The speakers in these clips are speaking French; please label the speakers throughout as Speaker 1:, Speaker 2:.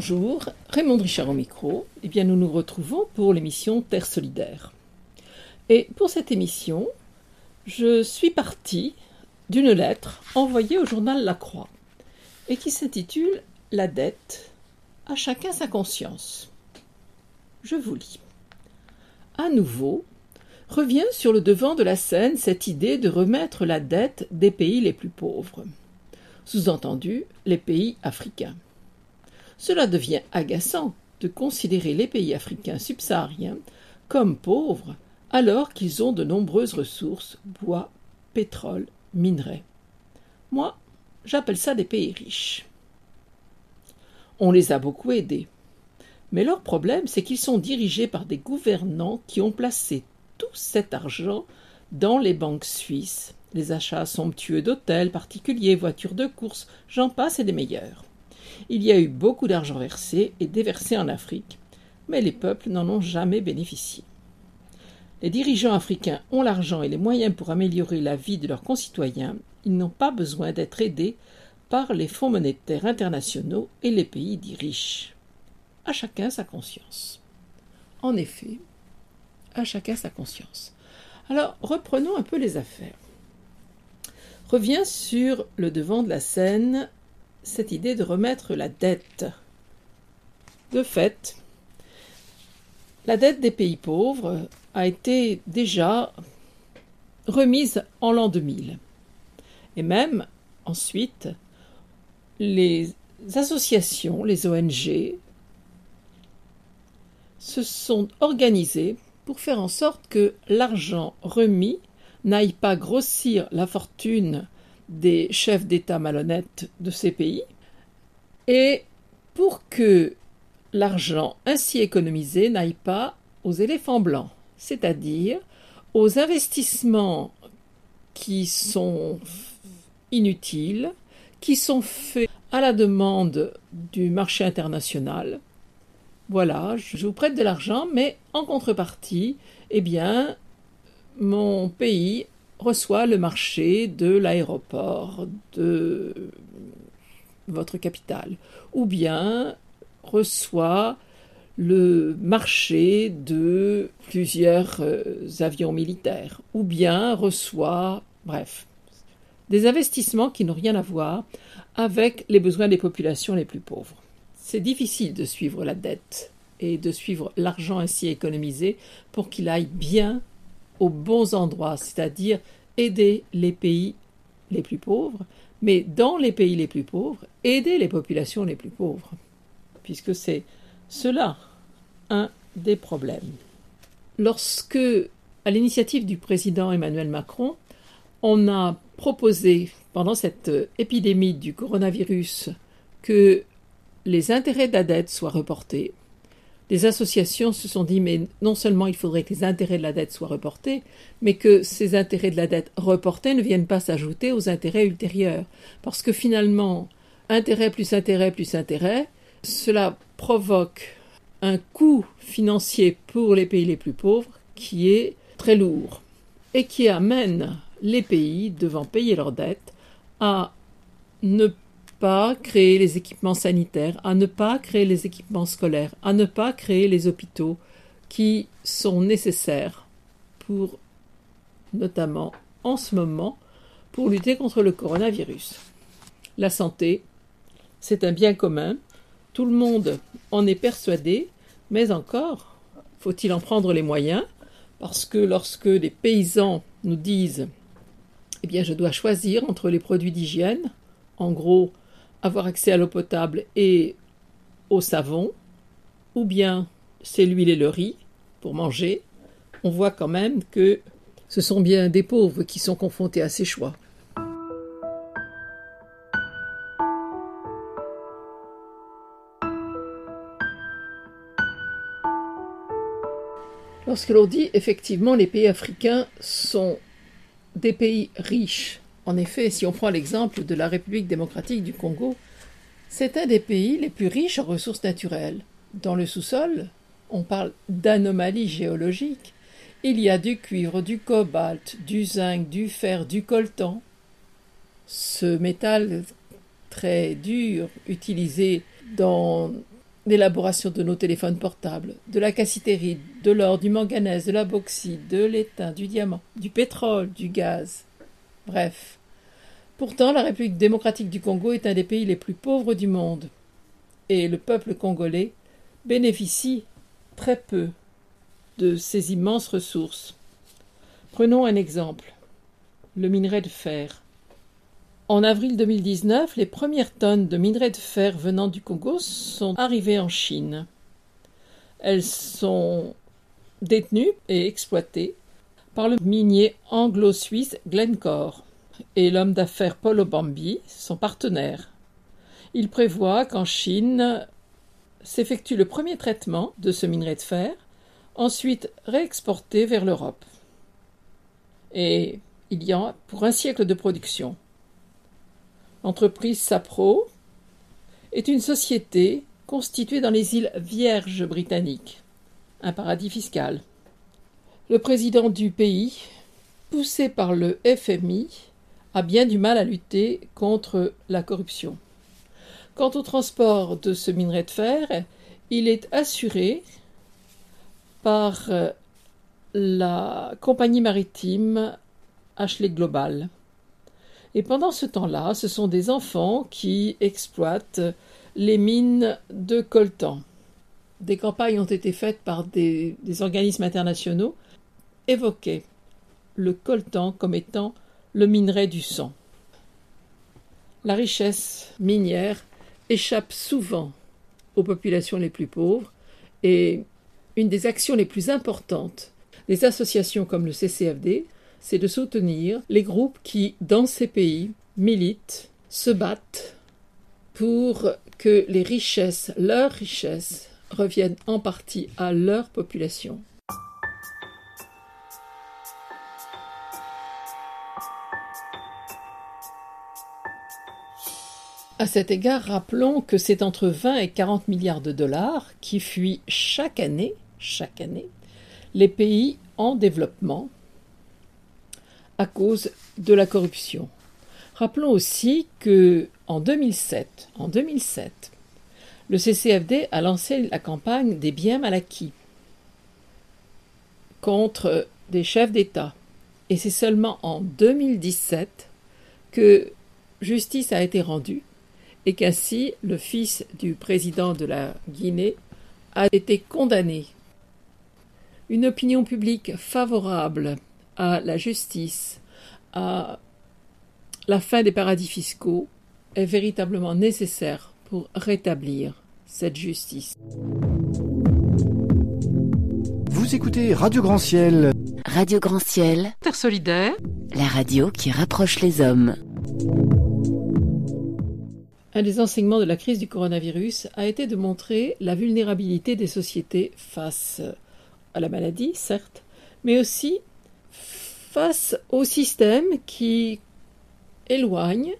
Speaker 1: Bonjour, Raymond Richard au micro. Nous nous retrouvons pour l'émission Terre solidaire. Et pour cette émission, je suis partie d'une lettre envoyée au journal La Croix et qui s'intitule « La dette, à chacun sa conscience ». Je vous lis. À nouveau, revient sur le devant de la scène cette idée de remettre la dette des pays les plus pauvres, sous-entendu les pays africains. Cela devient agaçant de considérer les pays africains subsahariens comme pauvres alors qu'ils ont de nombreuses ressources, bois, pétrole, minerais. Moi, j'appelle ça des pays riches. On les a beaucoup aidés. Mais leur problème, c'est qu'ils sont dirigés par des gouvernants qui ont placé tout cet argent dans les banques suisses, les achats somptueux d'hôtels particuliers, voitures de course, j'en passe et des meilleurs. Il y a eu beaucoup d'argent versé et déversé en Afrique, mais les peuples n'en ont jamais bénéficié. Les dirigeants africains ont l'argent et les moyens pour améliorer la vie de leurs concitoyens. Ils n'ont pas besoin d'être aidés par les fonds monétaires internationaux et les pays dits riches. À chacun sa conscience. En effet, à chacun sa conscience. Alors, reprenons un peu les affaires. Revient sur le devant de la scène cette idée de remettre la dette. De fait, la dette des pays pauvres a été déjà remise en l'an 2000. Et même, ensuite, les associations, les ONG, se sont organisées pour faire en sorte que l'argent remis n'aille pas grossir la fortune des chefs d'État malhonnêtes de ces pays, et pour que l'argent ainsi économisé n'aille pas aux éléphants blancs, c'est-à-dire aux investissements qui sont inutiles, qui sont faits à la demande du marché international. Voilà, je vous prête de l'argent, mais en contrepartie, mon pays reçoit le marché de l'aéroport de votre capitale, ou bien reçoit le marché de plusieurs avions militaires, ou bien reçoit, bref, des investissements qui n'ont rien à voir avec les besoins des populations les plus pauvres. C'est difficile de suivre la dette et de suivre l'argent ainsi économisé pour qu'il aille bien aux bons endroits, c'est-à-dire aider les pays les plus pauvres, mais dans les pays les plus pauvres, aider les populations les plus pauvres, puisque c'est cela un des problèmes. Lorsque, à l'initiative du président Emmanuel Macron, on a proposé, pendant cette épidémie du coronavirus, que les intérêts de la dette soient reportés, les associations se sont dit, mais non seulement il faudrait que les intérêts de la dette soient reportés, mais que ces intérêts de la dette reportés ne viennent pas s'ajouter aux intérêts ultérieurs. Parce que finalement, intérêt plus intérêt, cela provoque un coût financier pour les pays les plus pauvres qui est très lourd et qui amène les pays devant payer leurs dettes à ne pas créer les équipements sanitaires, à ne pas créer les équipements scolaires, à ne pas créer les hôpitaux qui sont nécessaires pour, notamment en ce moment, pour lutter contre le coronavirus. La santé, c'est un bien commun, tout le monde en est persuadé, mais encore, faut-il en prendre les moyens, parce que lorsque les paysans nous disent « je dois choisir entre les produits d'hygiène », en gros, avoir accès à l'eau potable et au savon, ou bien c'est l'huile et le riz pour manger, on voit quand même que ce sont bien des pauvres qui sont confrontés à ces choix. Lorsque l'on dit effectivement les pays africains sont des pays riches, en effet, si on prend l'exemple de la République démocratique du Congo, c'est un des pays les plus riches en ressources naturelles. Dans le sous-sol, on parle d'anomalies géologiques. Il y a du cuivre, du cobalt, du zinc, du fer, du coltan. Ce métal très dur, utilisé dans l'élaboration de nos téléphones portables, de la cassitérite, de l'or, du manganèse, de la bauxite, de l'étain, du diamant, du pétrole, du gaz. Bref. Pourtant, la République démocratique du Congo est un des pays les plus pauvres du monde. Et le peuple congolais bénéficie très peu de ces immenses ressources. Prenons un exemple, le minerai de fer. En avril 2019, les premières tonnes de minerai de fer venant du Congo sont arrivées en Chine. Elles sont détenues et exploitées par le minier anglo-suisse Glencore et l'homme d'affaires Paul Obambi, son partenaire. Il prévoit qu'en Chine s'effectue le premier traitement de ce minerai de fer, ensuite réexporté vers l'Europe. Et il y a pour un siècle de production. L'entreprise Sapro est une société constituée dans les îles Vierges britanniques, un paradis fiscal. Le président du pays, poussé par le FMI, a bien du mal à lutter contre la corruption. Quant au transport de ce minerai de fer, il est assuré par la compagnie maritime Ashley Global. Et pendant ce temps-là, ce sont des enfants qui exploitent les mines de coltan. Des campagnes ont été faites par des organismes internationaux évoquaient le coltan comme étant le minerai du sang. La richesse minière échappe souvent aux populations les plus pauvres et une des actions les plus importantes des associations comme le CCFD, c'est de soutenir les groupes qui, dans ces pays, militent, se battent pour que les richesses, leurs richesses, reviennent en partie à leur population. À cet égard, rappelons que c'est entre 20 et 40 milliards de dollars qui fuient chaque année, les pays en développement à cause de la corruption. Rappelons aussi que en 2007, le CCFD a lancé la campagne des biens mal acquis contre des chefs d'État. Et c'est seulement en 2017 que justice a été rendue et qu'ainsi le fils du président de la Guinée a été condamné. Une opinion publique favorable à la justice, à la fin des paradis fiscaux, est véritablement nécessaire pour rétablir cette justice.
Speaker 2: Vous écoutez Radio Grand Ciel.
Speaker 3: Radio Grand Ciel.
Speaker 1: Terre solidaire.
Speaker 3: La radio qui rapproche les hommes.
Speaker 1: Un des enseignements de la crise du coronavirus a été de montrer la vulnérabilité des sociétés face à la maladie, certes, mais aussi face au système qui éloigne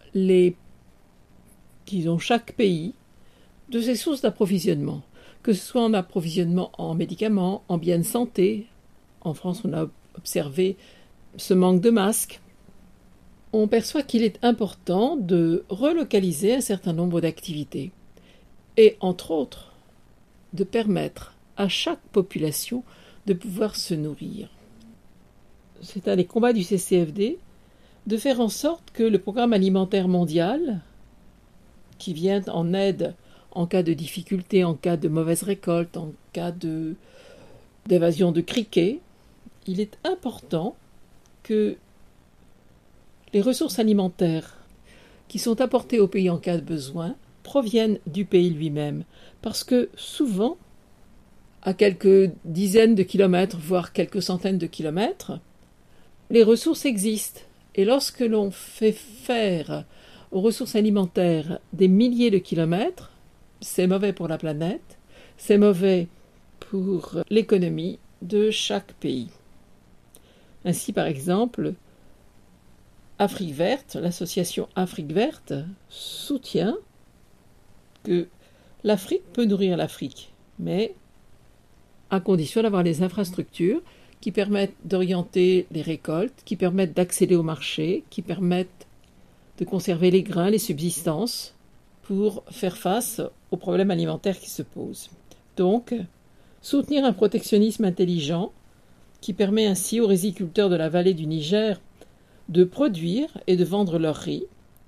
Speaker 1: chaque pays de ses sources d'approvisionnement, que ce soit en approvisionnement en médicaments, en biens de santé. En France, on a observé ce manque de masques. On perçoit qu'il est important de relocaliser un certain nombre d'activités et, entre autres, de permettre à chaque population de pouvoir se nourrir. C'est un des combats du CCFD de faire en sorte que le programme alimentaire mondial, qui vient en aide en cas de difficulté, en cas de mauvaise récolte, en cas d'évasion de criquets, il est important que les ressources alimentaires qui sont apportées au pays en cas de besoin proviennent du pays lui-même, parce que souvent, à quelques dizaines de kilomètres, voire quelques centaines de kilomètres, les ressources existent. Et lorsque l'on fait faire aux ressources alimentaires des milliers de kilomètres, c'est mauvais pour la planète, c'est mauvais pour l'économie de chaque pays. Ainsi, par exemple, Afrique Verte, l'association Afrique Verte, soutient que l'Afrique peut nourrir l'Afrique, mais à condition d'avoir les infrastructures qui permettent d'orienter les récoltes, qui permettent d'accéder au marché, qui permettent de conserver les grains, les subsistances, pour faire face aux problèmes alimentaires qui se posent. Donc, soutenir un protectionnisme intelligent qui permet ainsi aux riziculteurs de la vallée du Niger de produire et de vendre leur riz,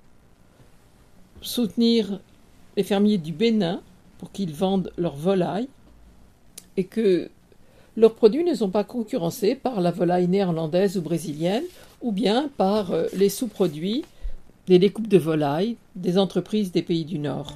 Speaker 1: soutenir les fermiers du Bénin pour qu'ils vendent leurs volailles et que leurs produits ne sont pas concurrencés par la volaille néerlandaise ou brésilienne ou bien par les sous-produits des découpes de volailles des entreprises des pays du Nord.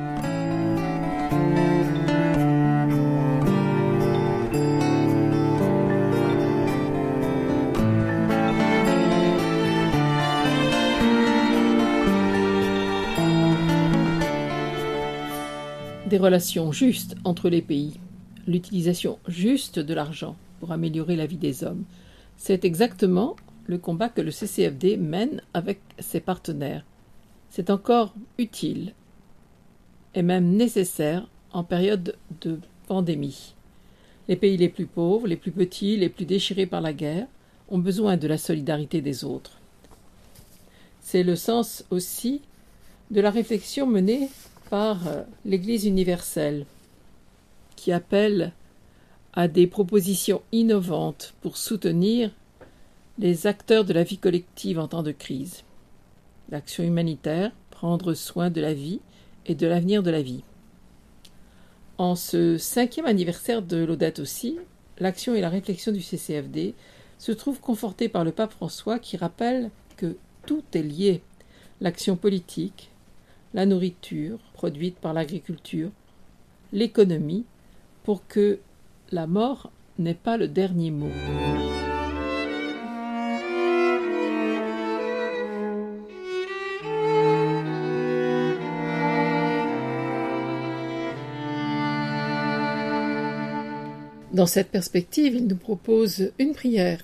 Speaker 1: Des relations justes entre les pays, l'utilisation juste de l'argent pour améliorer la vie des hommes. C'est exactement le combat que le CCFD mène avec ses partenaires. C'est encore utile et même nécessaire en période de pandémie. Les pays les plus pauvres, les plus petits, les plus déchirés par la guerre ont besoin de la solidarité des autres. C'est le sens aussi de la réflexion menée par l'Église universelle, qui appelle à des propositions innovantes pour soutenir les acteurs de la vie collective en temps de crise. L'action humanitaire, prendre soin de la vie et de l'avenir de la vie. En ce 5e anniversaire de Laudato Si', l'action et la réflexion du CCFD se trouvent confortées par le pape François qui rappelle que tout est lié. L'action politique, la nourriture produite par l'agriculture, l'économie, pour que la mort n'ait pas le dernier mot. Dans cette perspective, il nous propose une prière.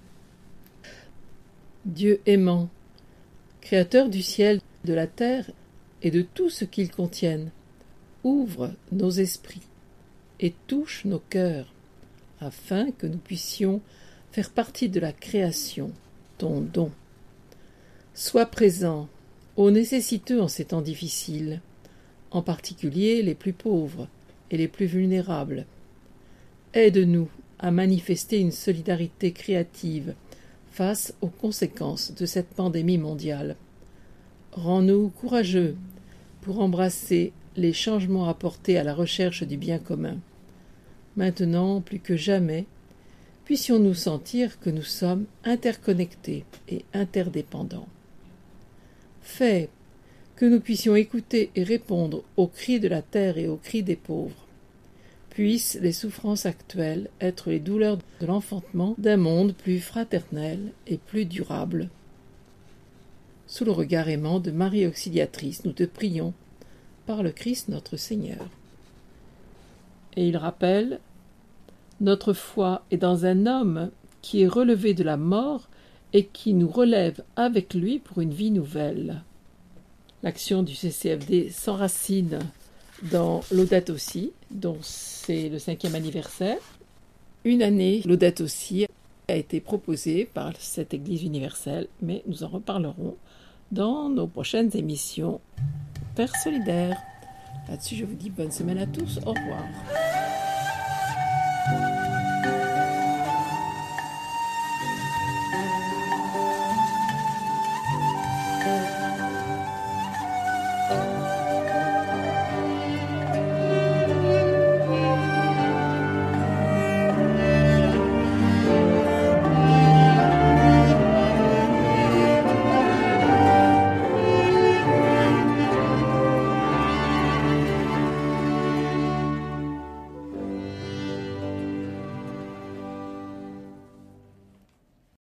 Speaker 1: Dieu aimant, créateur du ciel, de la terre et de tout ce qu'ils contiennent, ouvre nos esprits et touche nos cœurs, afin que nous puissions faire partie de la création, ton don. Sois présent aux nécessiteux en ces temps difficiles, en particulier les plus pauvres et les plus vulnérables. Aide-nous à manifester une solidarité créative face aux conséquences de cette pandémie mondiale. Rends-nous courageux pour embrasser les changements apportés à la recherche du bien commun. Maintenant, plus que jamais, puissions-nous sentir que nous sommes interconnectés et interdépendants. Fais que nous puissions écouter et répondre aux cris de la terre et aux cris des pauvres. Puissent les souffrances actuelles être les douleurs de l'enfantement d'un monde plus fraternel et plus durable. Sous le regard aimant de Marie Auxiliatrice, nous te prions, par le Christ notre Seigneur. Et il rappelle, notre foi est dans un homme qui est relevé de la mort et qui nous relève avec lui pour une vie nouvelle. L'action du CCFD s'enracine dans Laudato Si', dont c'est le 5e anniversaire. Une année Laudato Si' a été proposée par cette Église universelle, mais nous en reparlerons dans nos prochaines émissions Terre solidaire. Là-dessus, je vous dis bonne semaine à tous. Au revoir.